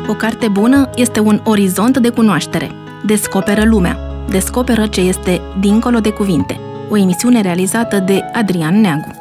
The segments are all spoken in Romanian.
O carte bună este un orizont de cunoaștere. Descoperă lumea. Descoperă ce este dincolo de cuvinte. O emisiune realizată de Adrian Neagu.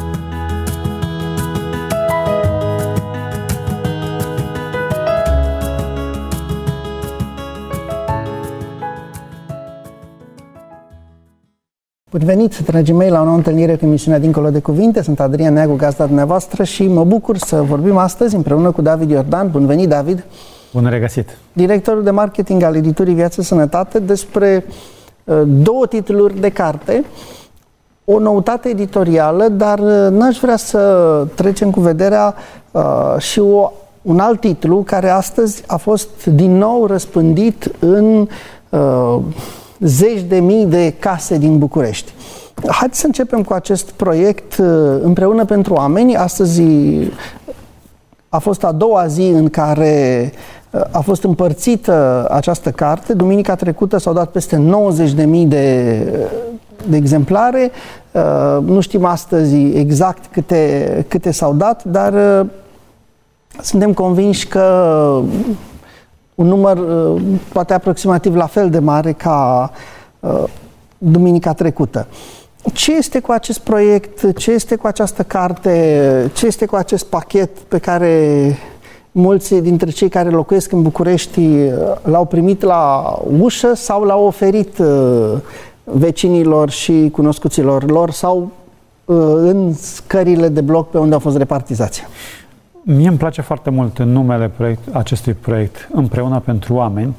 Bun venit, dragii mei, la o nouă întâlnire cu emisiunea Dincolo de Cuvinte. Sunt Adrian Neagu, gazda dumneavoastră, și mă bucur să vorbim astăzi împreună cu David Iordan. Bun venit, David! Bun regăsit! Directorul de marketing al editurii Viață Sănătate, despre două titluri de carte, o noutate editorială, dar n-aș vrea să trecem cu vederea și un alt titlu care astăzi a fost din nou răspândit în zeci de mii de case din București. Haideți să începem cu acest proiect Împreună pentru oameni. Astăzi a fost a doua zi în care a fost împărțită această carte. Duminica trecută s-au dat peste 90.000 de exemplare. Nu știm astăzi exact câte s-au dat, dar suntem convinși că un număr poate aproximativ la fel de mare ca duminica trecută. Ce este cu acest proiect? Ce este cu această carte? Ce este cu acest pachet pe care mulți dintre cei care locuiesc în București l-au primit la ușă sau l-au oferit vecinilor și cunoscuților lor sau în scările de bloc pe unde au fost repartizați? Mie îmi place foarte mult numele acestui proiect, Împreună pentru oameni,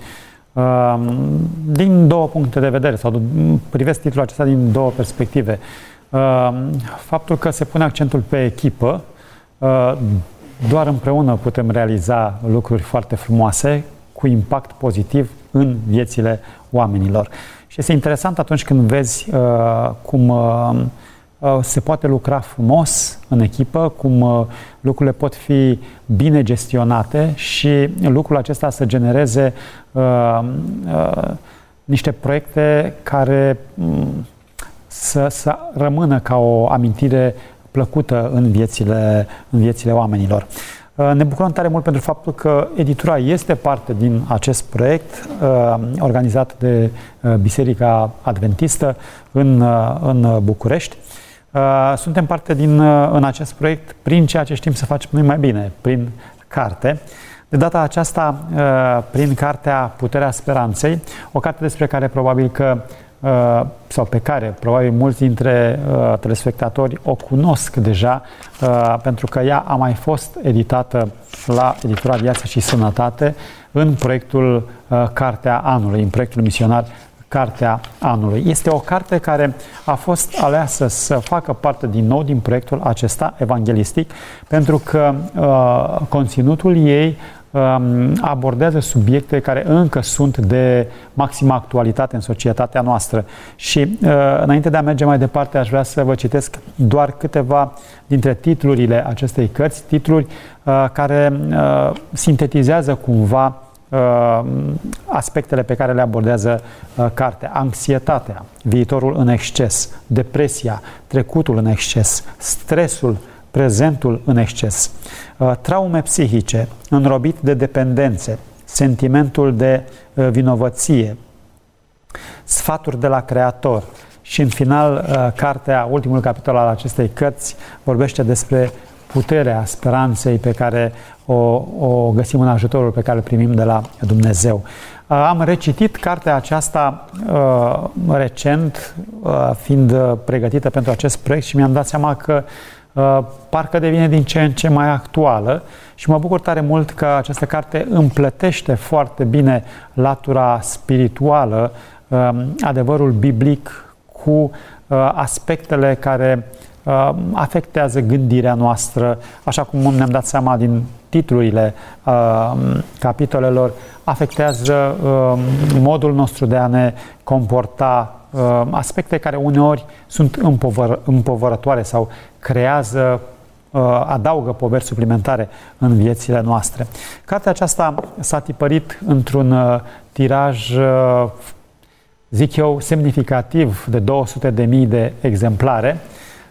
din două puncte de vedere, sau privesc titlul acesta din două perspective. Faptul că se pune accentul pe echipă, doar împreună putem realiza lucruri foarte frumoase, cu impact pozitiv în viețile oamenilor. Și este interesant atunci când vezi cum se poate lucra frumos în echipă, cum lucrurile pot fi bine gestionate și lucrul acesta să genereze niște proiecte care să rămână ca o amintire plăcută în viețile oamenilor. Ne bucurăm tare mult pentru faptul că editura este parte din acest proiect organizat de Biserica Adventistă în București. Suntem parte în acest proiect prin ceea ce știm să facem noi mai bine, prin carte. De data aceasta, prin cartea Puterea Speranței, o carte despre care probabil că, sau pe care probabil mulți dintre telespectatori o cunosc deja, pentru că ea a mai fost editată la editura Viață și Sănătate în proiectul Cartea Anului, în proiectul misionar Cartea Anului. Este o carte care a fost aleasă să facă parte din nou din proiectul acesta evanghelistic, pentru că conținutul ei abordează subiecte care încă sunt de maximă actualitate în societatea noastră. Și înainte de a merge mai departe, aș vrea să vă citesc doar câteva dintre titlurile acestei cărți, titluri care sintetizează cumva aspectele pe care le abordează cartea. Anxietatea, viitorul în exces, depresia, trecutul în exces, stresul, prezentul în exces, traume psihice, înrobit de dependențe, sentimentul de vinovăție, sfaturi de la Creator și, în final, cartea, ultimul capitol al acestei cărți, vorbește despre puterea speranței pe care o găsim în ajutorul pe care îl primim de la Dumnezeu. Am recitit cartea aceasta recent, fiind pregătită pentru acest proiect, și mi-am dat seama că parcă devine din ce în ce mai actuală și mă bucur tare mult că această carte împletește foarte bine latura spirituală, adevărul biblic, cu aspectele care afectează gândirea noastră, așa cum ne-am dat seama din titlurile capitolelor, afectează modul nostru de a ne comporta, aspecte care uneori sunt împovărătoare sau creează, adaugă poveri suplimentare în viețile noastre. Cartea aceasta s-a tipărit într-un tiraj, zic eu, semnificativ de 200.000 de exemplare.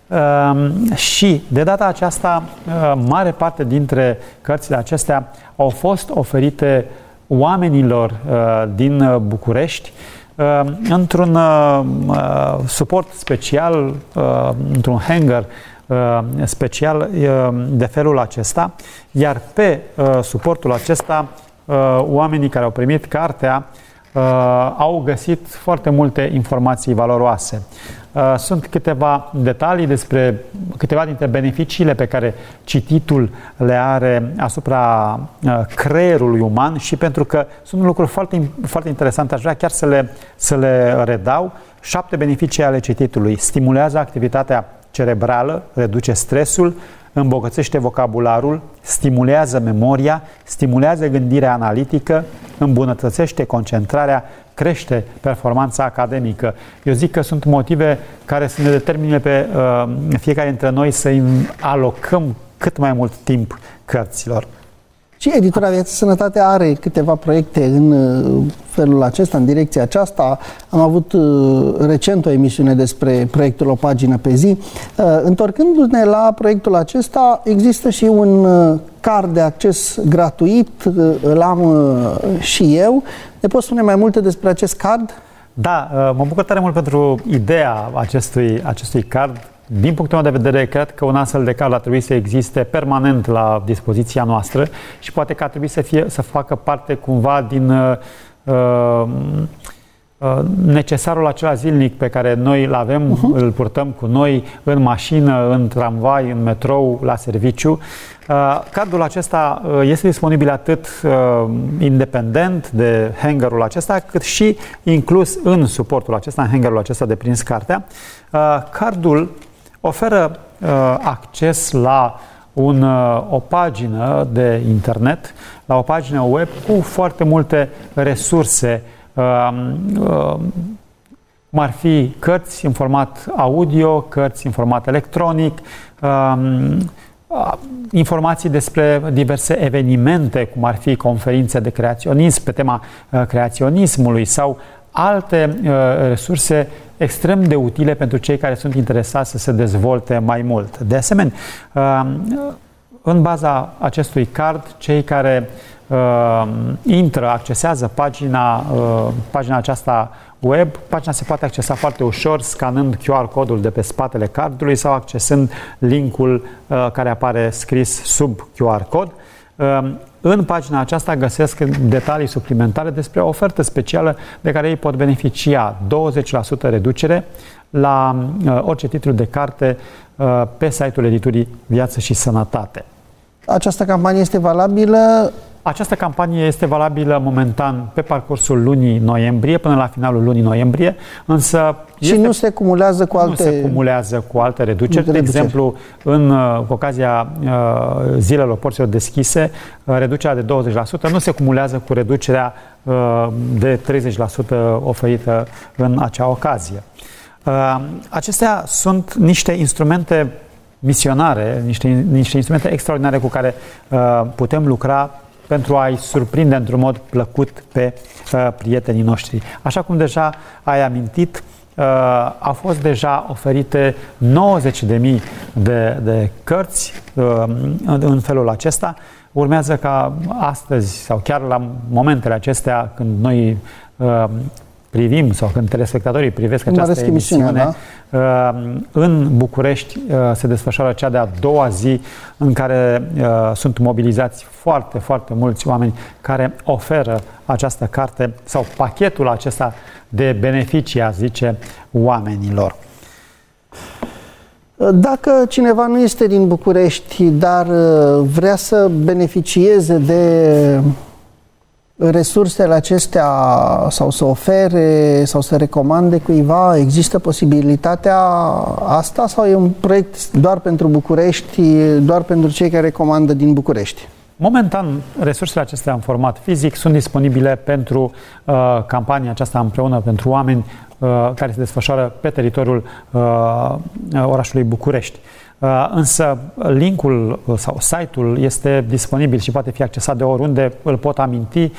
Și de data aceasta, mare parte dintre cărțile acestea au fost oferite oamenilor din București într-un suport special, într-un hanger special de felul acesta, iar pe suportul acesta oamenii care au primit cartea au găsit foarte multe informații valoroase. Sunt câteva detalii despre câteva dintre beneficiile pe care cititul le are asupra creierului uman și pentru că sunt lucruri foarte, foarte interesante, aș vrea chiar să le redau. 7 beneficii ale cititului. Stimulează activitatea cerebrală, reduce stresul, îmbogățește vocabularul, stimulează memoria, stimulează gândirea analitică, îmbunătățește concentrarea, crește performanța academică. Eu zic că sunt motive care să ne determine pe fiecare dintre noi să alocăm cât mai mult timp cărților. Și Editura Viață Sănătate are câteva proiecte în felul acesta, în direcția aceasta. Am avut recent o emisiune despre proiectul O Pagină pe Zi. Întorcându-ne la proiectul acesta, există și un card de acces gratuit, îl am și eu. Ne poți spune mai multe despre acest card? Da, mă bucur tare mult pentru ideea acestui card. Din punctul meu de vedere, cred că un astfel de card ar trebui să existe permanent la dispoziția noastră și poate că ar trebui să facă parte cumva din necesarul acela zilnic pe care noi îl avem, îl purtăm cu noi în mașină, în tramvai, în metrou, la serviciu. Cardul acesta este disponibil atât independent de hangerul acesta, cât și inclus în suportul acesta, în hangerul acesta de prins cartea. Cardul oferă acces la o pagină de internet, la o pagină web cu foarte multe resurse, cum ar fi cărți în format audio, cărți în format electronic, informații despre diverse evenimente, cum ar fi conferințe de creaționism pe tema creaționismului sau alte resurse extrem de utile pentru cei care sunt interesați să se dezvolte mai mult. De asemenea, în baza acestui card, cei care accesează pagina aceasta web, pagina se poate accesa foarte ușor scanând QR codul de pe spatele cardului sau accesând linkul care apare scris sub QR cod. În pagina aceasta găsesc detalii suplimentare despre o ofertă specială de care ei pot beneficia 20% reducere la orice titlu de carte pe site-ul Editurii Viață și Sănătate. Această campanie este valabilă? Această campanie este valabilă momentan pe parcursul lunii noiembrie, până la finalul lunii noiembrie, însă nu se cumulează cu alte... Nu se cumulează cu alte reduceri. De exemplu, cu ocazia zilelor porților deschise, reducerea de 20% nu se cumulează cu reducerea de 30% oferită în acea ocazie. Acestea sunt niște instrumente misionare, niște instrumente extraordinare cu care putem lucra pentru a-i surprinde într-un mod plăcut pe prietenii noștri. Așa cum deja ai amintit, au fost deja oferite 90.000 de cărți în felul acesta. Urmează ca astăzi sau chiar la momentele acestea când noi privim sau când telespectatorii privesc această emisiune, da? În București se desfășoară cea de-a doua zi în care sunt mobilizați foarte, foarte mulți oameni care oferă această carte sau pachetul acesta de beneficii, a zice, oamenilor. Dacă cineva nu este din București, dar vrea să beneficieze de resursele acestea sau să ofere sau să recomande cuiva, există posibilitatea asta sau e un proiect doar pentru București, doar pentru cei care recomandă din București? Momentan, resursele acestea în format fizic sunt disponibile pentru campania aceasta împreună pentru oameni care se desfășoară pe teritoriul orașului București. Însă linkul sau site-ul este disponibil și poate fi accesat de oriunde, îl pot aminti,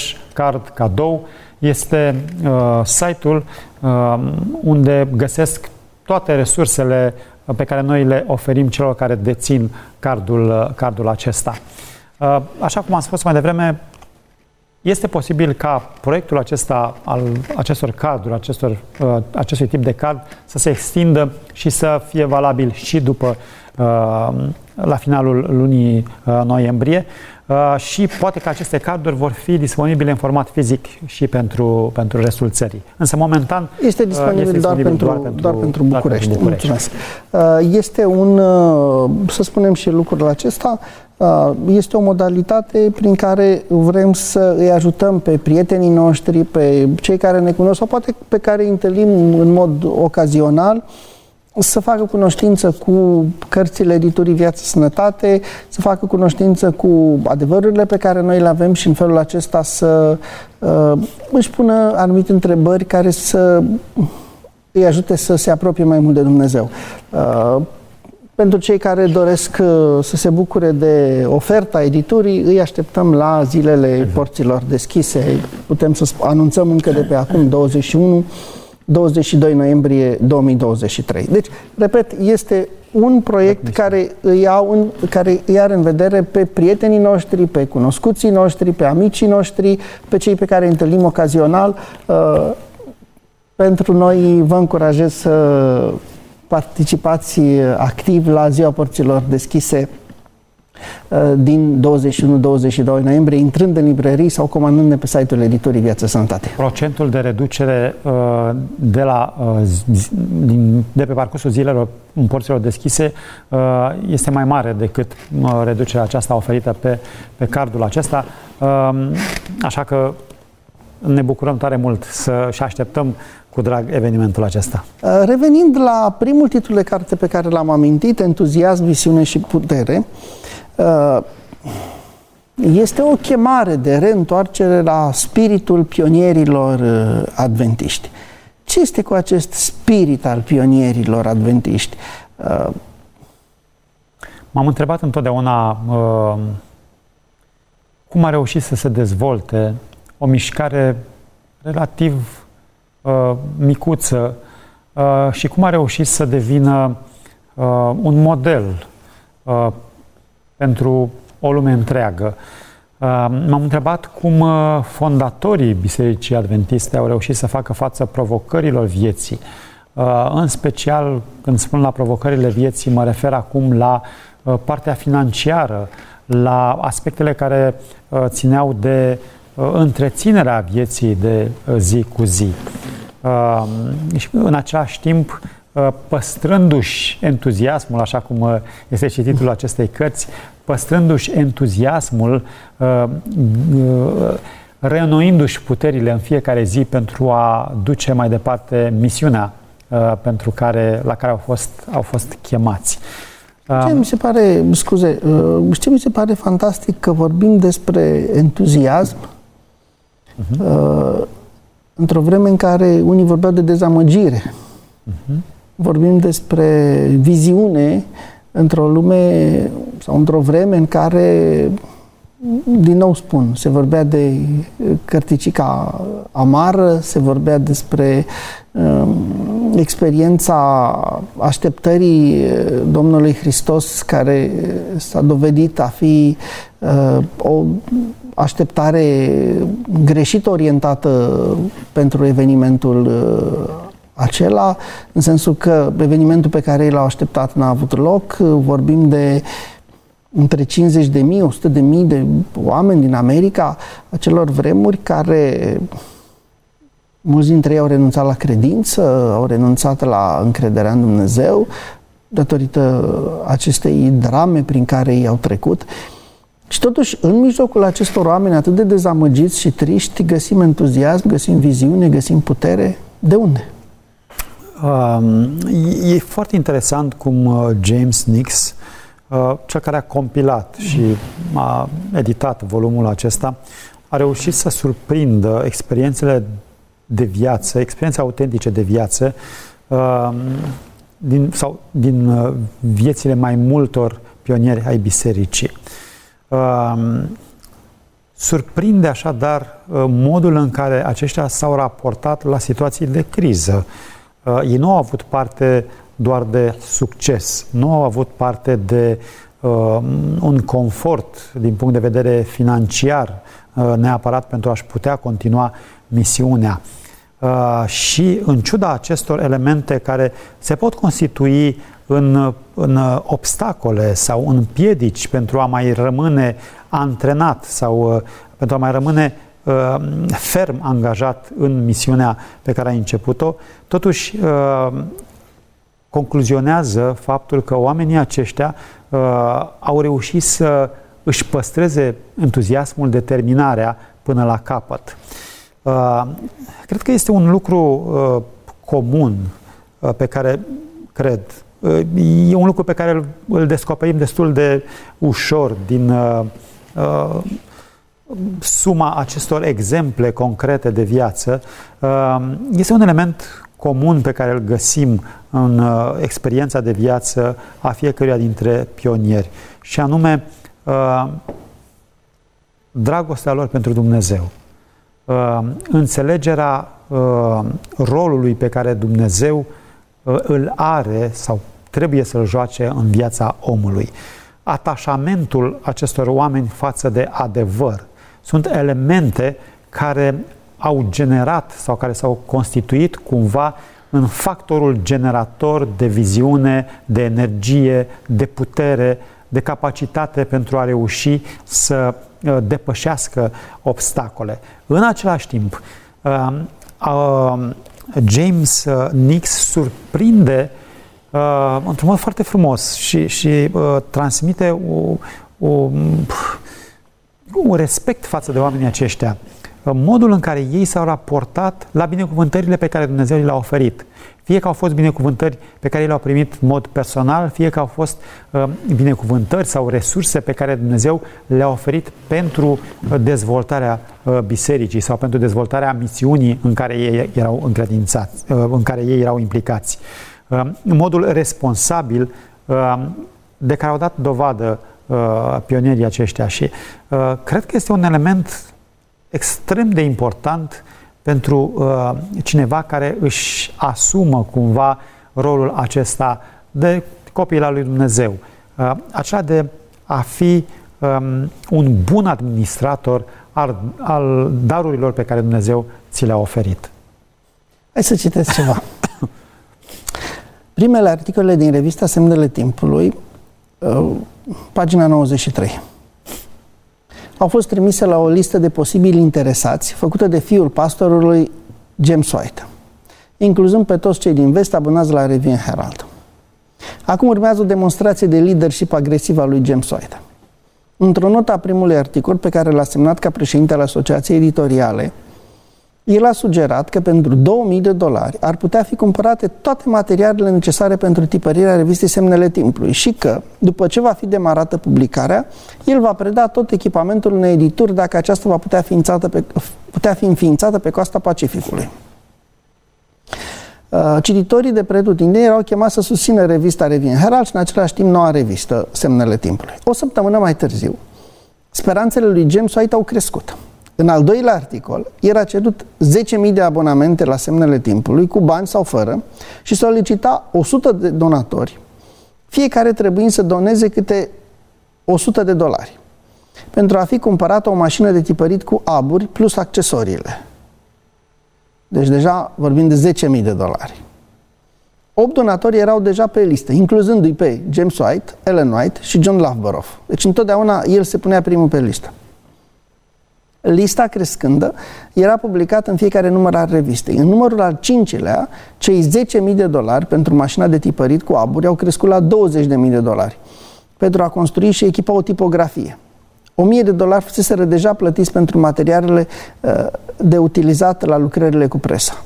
viațășisănătate.ro/cardcadou este site-ul unde găsesc toate resursele pe care noi le oferim celor care dețin cardul acesta. Așa cum am spus mai devreme, este posibil ca proiectul acesta al acestor carduri, acestui tip de card să se extindă și să fie valabil și după la finalul lunii noiembrie și poate că aceste carduri vor fi disponibile în format fizic și pentru restul țării. Însă, momentan, este disponibil doar pentru București. Mulțumesc. Este să spunem și lucrul acesta, este o modalitate prin care vrem să îi ajutăm pe prietenii noștri, pe cei care ne cunosc sau poate pe care îi întâlnim în mod ocazional, să facă cunoștință cu cărțile editurii Viață Sănătate, să facă cunoștință cu adevărurile pe care noi le avem și în felul acesta să își pună anumite întrebări care să îi ajute să se apropie mai mult de Dumnezeu. Pentru cei care doresc să se bucure de oferta editurii, îi așteptăm la zilele porților deschise. Putem să anunțăm încă de pe acum 22 noiembrie 2023. Deci, repet, este un proiect care îi are în vedere pe prietenii noștri, pe cunoscuții noștri, pe amicii noștri, pe cei pe care îi întâlnim ocazional. Pentru noi vă încurajez să participați activ la Ziua Porților Deschise din 21-22 noiembrie, intrând în librării sau comandând pe site-ul editurii Viață Sănătate. Procentul de reducere de pe parcursul zilelor în porților deschise este mai mare decât reducerea aceasta oferită pe cardul acesta, așa că ne bucurăm tare mult și așteptăm cu drag evenimentul acesta. Revenind la primul titlu de carte pe care l-am amintit, Entuziasm, Visiune și Putere, este o chemare de reîntoarcere la spiritul pionierilor adventiști. Ce este cu acest spirit al pionierilor adventiști? M-am întrebat întotdeauna cum a reușit să se dezvolte o mișcare relativ micuță și cum a reușit să devină un model pentru o lume întreagă. M-am întrebat cum fondatorii Bisericii Adventiste au reușit să facă față provocărilor vieții. În special, când spun la provocările vieții, mă refer acum la partea financiară, la aspectele care țineau de întreținerea vieții de zi cu zi. Și în același timp, păstrându-și entuziasmul, așa cum este și titlul acestei cărți, păstrându-și entuziasmul, reînnoindu-și puterile în fiecare zi pentru a duce mai departe misiunea la care au fost chemați. Ce mi se pare fantastic că vorbim despre entuziasm într-o vreme în care unii vorbeau de dezamăgire. Vorbim despre viziune într-o lume sau într-o vreme în care, din nou spun, se vorbea de cărticica amară, se vorbea despre experiența așteptării Domnului Hristos, care s-a dovedit a fi o așteptare greșit orientată pentru evenimentul acela, în sensul că evenimentul pe care l-au așteptat n-a avut loc. Vorbim de între 50.000, 100.000 de oameni din America, acelor vremuri care mulți dintre ei au renunțat la credință, au renunțat la încrederea în Dumnezeu, datorită acestei drame prin care ei au trecut. Și totuși, în mijlocul acestor oameni atât de dezamăgiți și triști, găsim entuziasm, găsim viziune, găsim putere. De unde? E foarte interesant cum James Nix, cel care a compilat și a editat volumul acesta, a reușit să surprindă experiențele de viață, experiențe autentice de viață din viețile mai multor pionieri ai bisericii. Surprinde așadar modul în care aceștia s-au raportat la situații de criză, Ei nu au avut parte doar de succes, nu au avut parte de un confort din punct de vedere financiar neapărat pentru a-și putea continua misiunea. Și în ciuda acestor elemente care se pot constitui în obstacole sau în piedici pentru a mai rămâne antrenat sau pentru a mai rămâne ferm angajat în misiunea pe care a început-o, totuși concluzionează faptul că oamenii aceștia au reușit să își păstreze entuziasmul, determinarea până la capăt. Cred că este un lucru comun pe care, cred, e un lucru pe care îl descoperim destul de ușor din suma acestor exemple concrete de viață. Este un element comun pe care îl găsim în experiența de viață a fiecăruia dintre pionieri, și anume dragostea lor pentru Dumnezeu, înțelegerea rolului pe care Dumnezeu îl are sau trebuie să-l joace în viața omului. Atașamentul acestor oameni față de adevăr sunt elemente care au generat sau care s-au constituit cumva în factorul generator de viziune, de energie, de putere, de capacitate pentru a reuși să depășească obstacole. În același timp, James Nix surprinde într-un mod foarte frumos și transmite un respect față de oamenii aceștia. Modul în care ei s-au raportat la binecuvântările pe care Dumnezeu le-a oferit. Fie că au fost binecuvântări pe care le-au primit în mod personal, fie că au fost binecuvântări sau resurse pe care Dumnezeu le-a oferit pentru dezvoltarea bisericii sau pentru dezvoltarea misiunii în care ei erau încredințați, în care ei erau implicați. Modul responsabil de care au dat dovadă pionierii aceștia și cred că este un element extrem de important pentru cineva care își asumă cumva rolul acesta de copil al lui Dumnezeu. Acela de a fi un bun administrator al darurilor pe care Dumnezeu ți le-a oferit. Hai să citesc ceva. Primele articole din revista Semnele Timpului, pagina 93. Au fost trimise la o listă de posibili interesați, făcută de fiul pastorului James White, incluzând pe toți cei din vest abonați la Review and Herald. Acum urmează o demonstrație de leadership agresiv al lui James White. Într-o notă a primului articol pe care l-a semnat ca președinte al Asociației Editoriale, el a sugerat că pentru $2000 ar putea fi cumpărate toate materialele necesare pentru tipărirea revistei Semnele Timpului și că, după ce va fi demarată publicarea, el va preda tot echipamentul unei edituri dacă aceasta va putea fi înființată pe coasta Pacificului. Cititorii de pretutindeni erau chemați să susțină revista Review and Herald și în același timp noua revistă Semnele Timpului. O săptămână mai târziu, speranțele lui James White au crescut. În al doilea articol, era cerut 10.000 de abonamente la Semnele Timpului, cu bani sau fără, și solicita 100 de donatori, fiecare trebuind să doneze câte $100, pentru a fi cumpărată o mașină de tipărit cu aburi plus accesoriile. Deci deja vorbim de $10.000. 8 donatori erau deja pe listă, incluzându-i pe James White, Ellen White și John Loughborough. Deci întotdeauna el se punea primul pe listă. Lista crescândă era publicată în fiecare număr al revistei. În numărul al 5-lea, cei $10.000 pentru mașina de tipărit cu aburi au crescut la $20.000 pentru a construi și echipa o tipografie. $1.000 fuseseră deja plătiți pentru materialele de utilizat la lucrările cu presa.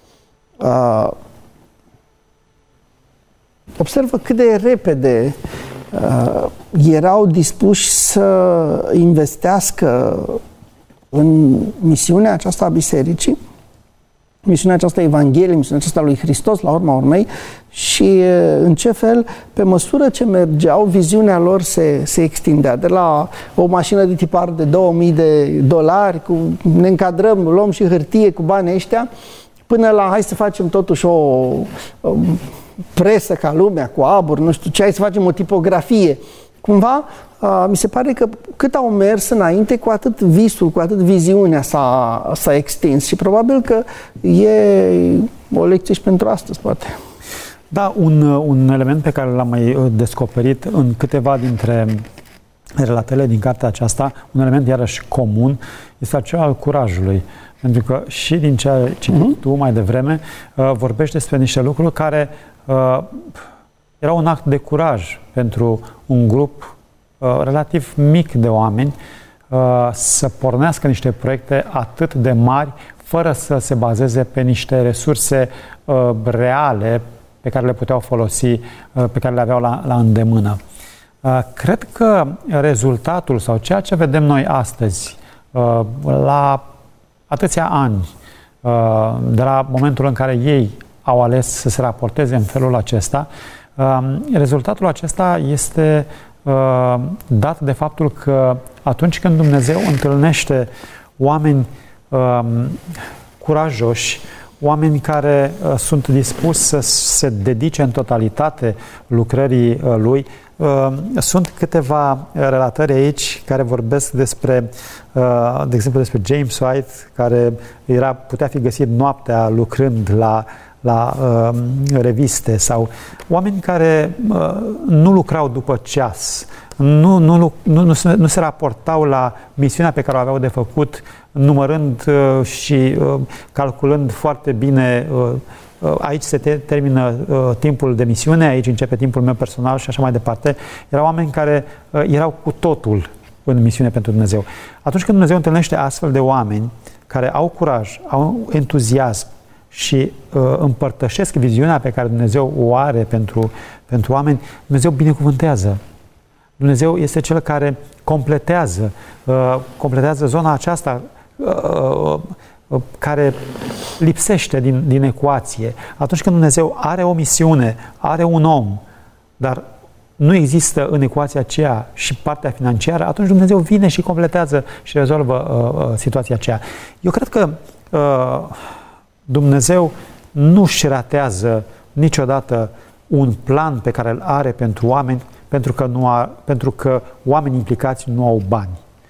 Observă cât de repede erau dispuși să investească în misiunea aceasta a bisericii, misiunea aceasta a Evangheliei, misiunea aceasta a lui Hristos, la urma urmei, și în ce fel, pe măsură ce mergeau, viziunea lor se extindea. De la o mașină de tipar de $2.000, ne încadrăm, luăm și hârtie cu banii ăștia, până la hai să facem totuși o presă ca lumea, cu abur, nu știu ce, hai să facem o tipografie. Cumva, mi se pare că cât au mers înainte, cu atât visul, cu atât viziunea s-a extins și probabil că e o lecție și pentru astăzi, poate. Da, un element pe care l-am mai descoperit în câteva dintre relatările din cartea aceasta, un element iarăși comun, este acela al curajului. Pentru că și din ce ai citit tu mai devreme, vorbești despre niște lucruri care era un act de curaj pentru un grup relativ mic de oameni să pornească niște proiecte atât de mari, fără să se bazeze pe niște resurse reale pe care le puteau folosi, pe care le aveau la îndemână. Cred că rezultatul sau ceea ce vedem noi astăzi, la atâția ani, de la momentul în care ei au ales să se raporteze în felul acesta, rezultatul acesta este dat de faptul că atunci când Dumnezeu întâlnește oameni curajoși, oameni care sunt dispuși să se dedice în totalitate lucrării Lui. Sunt câteva relatări aici care vorbesc despre, de exemplu, despre James White, care putea fi găsit noaptea lucrând la reviste, sau oameni care nu lucrau după ceas, nu se raportau la misiunea pe care o aveau de făcut, numărând și calculând foarte bine. Aici se termină timpul de misiune, aici începe timpul meu personal și așa mai departe. Erau oameni care erau cu totul în misiune pentru Dumnezeu. Atunci când Dumnezeu întâlnește astfel de oameni care au curaj, au entuziasm și împărtășesc viziunea pe care Dumnezeu o are pentru oameni, Dumnezeu binecuvântează. Dumnezeu este Cel care completează zona aceasta care lipsește din ecuație. Atunci când Dumnezeu are o misiune, are un om, dar nu există în ecuația aceea și partea financiară, atunci Dumnezeu vine și completează și rezolvă situația aceea. Eu cred că Dumnezeu nu își ratează niciodată un plan pe care îl are pentru oameni, pentru că oamenii implicați nu au bani.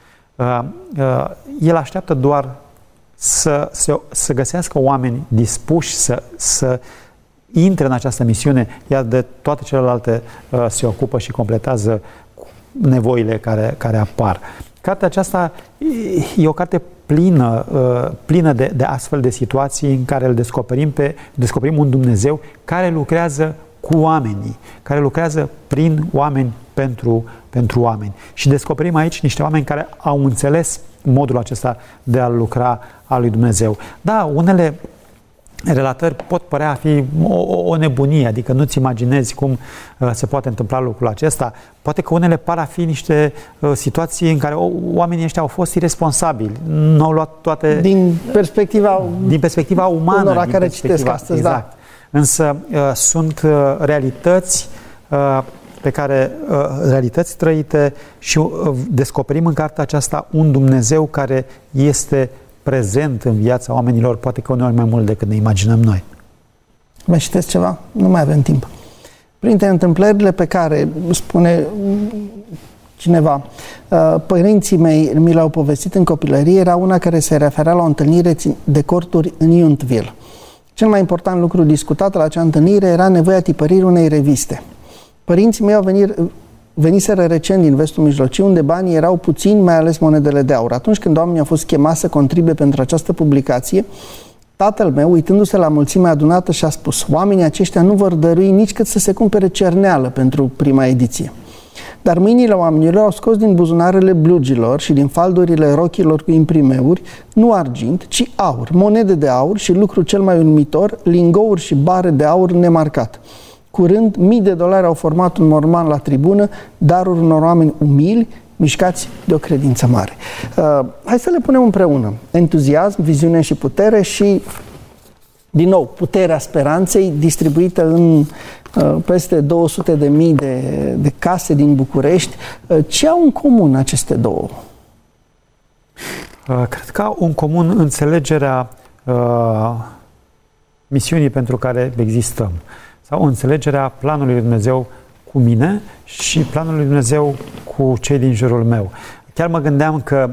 El așteaptă doar să găsească oameni dispuși să intre în această misiune, iar de toate celelalte se ocupă și completează nevoile care apar. Cartea aceasta e o carte plină de astfel de situații în care îl descoperim un Dumnezeu care lucrează cu oamenii, care lucrează prin oameni pentru oameni. Și descoperim aici niște oameni care au înțeles modul acesta de a lucra al lui Dumnezeu. Da, unele relatări pot părea a fi o nebunie, adică nu-ți imaginezi cum se poate întâmpla lucrul acesta. Poate că unele par a fi niște situații în care oamenii ăștia au fost iresponsabili, nu au luat toate... Din perspectiva umană. Unora care citesc astăzi, exact. Da. Însă sunt realități realități trăite și descoperim în cartea aceasta un Dumnezeu care este prezent în viața oamenilor, poate că uneori mai mult decât ne imaginăm noi. Mai citesc ceva? Nu mai avem timp. Printre întâmplările pe care, spune cineva, părinții mei mi le-au povestit în copilărie, era una care se referea la o întâlnire de corturi în Yountville. Cel mai important lucru discutat la acea întâlnire era nevoia tipăririi unei reviste. Părinții mei veniseră recent din Vestul Mijlociu, unde banii erau puțini, mai ales monedele de aur. Atunci când oamenii au fost chemați să contribuie pentru această publicație, tatăl meu, uitându-se la mulțimea adunată, și-a spus: oamenii aceștia nu vor dărui nici cât să se cumpere cerneală pentru prima ediție. Dar mâinile oamenilor au scos din buzunarele blugilor și din faldurile rochilor cu imprimeuri, nu argint, ci aur, monede de aur și, lucru cel mai uimitor, lingouri și bare de aur nemarcat. Curând, $1000 au format un morman la tribună, daruri unor oameni umili, mișcați de o credință mare. Hai să le punem împreună. Entuziasm, viziune și putere și, din nou, puterea speranței distribuită în peste 200.000 de case din București. Ce au în comun aceste două? Cred că au în comun înțelegerea misiunii pentru care existăm sau înțelegerea planului lui Dumnezeu cu mine și planul lui Dumnezeu cu cei din jurul meu. Chiar mă gândeam că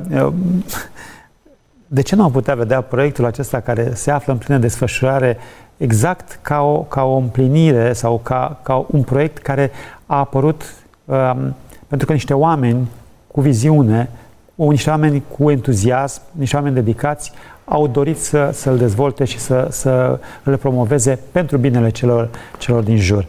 de ce nu am putea vedea proiectul acesta care se află în plină desfășurare exact ca o împlinire sau ca un proiect care a apărut pentru că niște oameni cu viziune, niște oameni cu entuziasm, niște oameni dedicați au dorit să-l dezvolte și să le promoveze pentru binele celor din jur.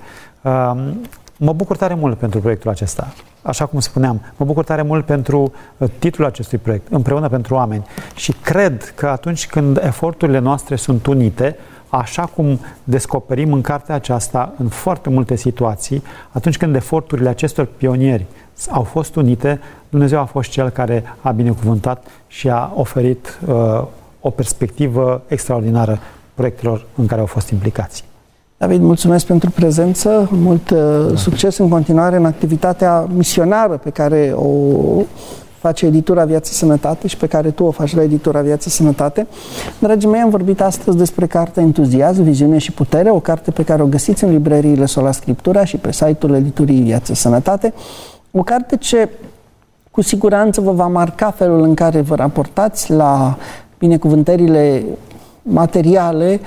Mă bucur tare mult pentru proiectul acesta. Așa cum spuneam, mă bucur tare mult pentru titlul acestui proiect, Împreună pentru oameni. Și cred că atunci când eforturile noastre sunt unite, așa cum descoperim în cartea aceasta, în foarte multe situații, atunci când eforturile acestor pionieri au fost unite, Dumnezeu a fost Cel care a binecuvântat și a oferit o perspectivă extraordinară proiectelor în care au fost implicați. David, mulțumesc pentru prezență, mult succes în continuare în activitatea misionară pe care o face Editura Viață Sănătate și pe care tu o faci la Editura Viață Sănătate. Dragii mei, am vorbit astăzi despre cartea Entuziasm, Viziune și Putere, o carte pe care o găsiți în librăriile Sola Scriptura și pe site-ul Editurii Viață Sănătate. O carte ce cu siguranță vă va marca felul în care vă raportați la binecuvântările materiale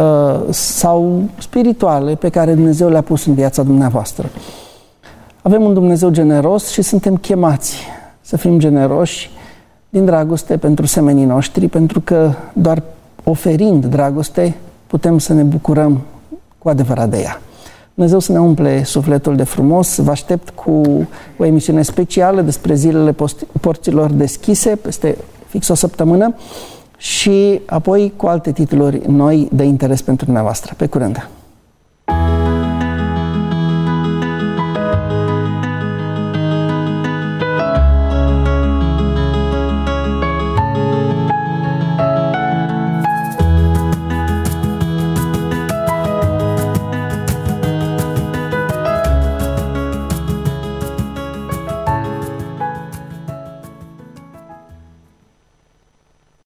sau spirituale pe care Dumnezeu le-a pus în viața dumneavoastră. Avem un Dumnezeu generos și suntem chemați să fim generoși din dragoste pentru semenii noștri, pentru că doar oferind dragoste putem să ne bucurăm cu adevărat de ea. Dumnezeu să ne umple sufletul de frumos. Vă aștept cu o emisiune specială despre zilele porților deschise peste fix o săptămână și apoi cu alte titluri noi de interes pentru dumneavoastră. Pe curând!